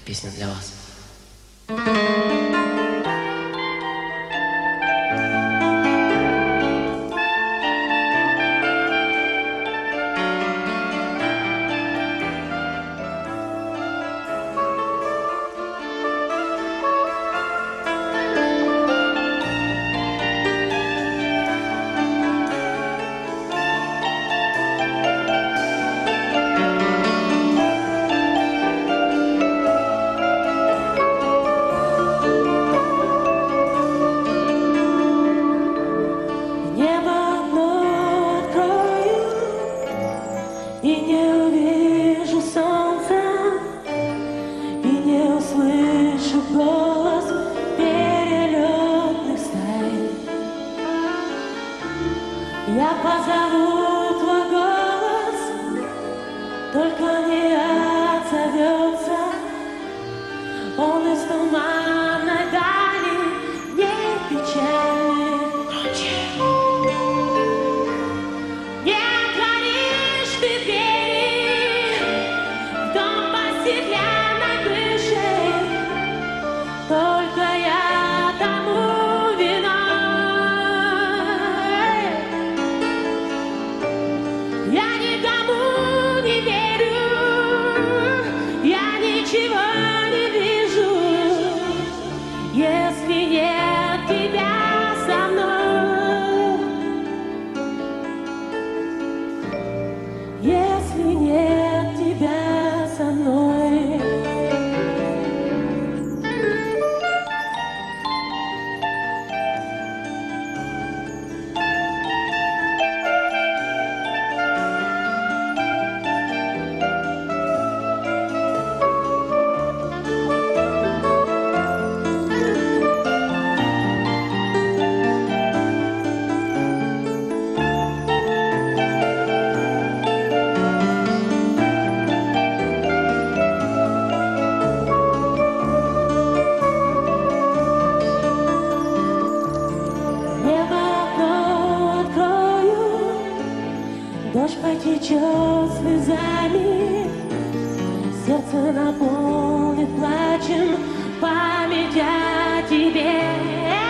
песня для вас. И не увижу солнца, и не услышу голос перелетных стай. Я позову твой голос, только не отзовется. Он из туманной дали, не печальный ночи. Только я тому виной. Я никому не верю, я ничего не вижу, если нет тебя со мной. Если нет тебя со мной. Дождь потечет слезами, сердце наполнит плачем, память о тебе.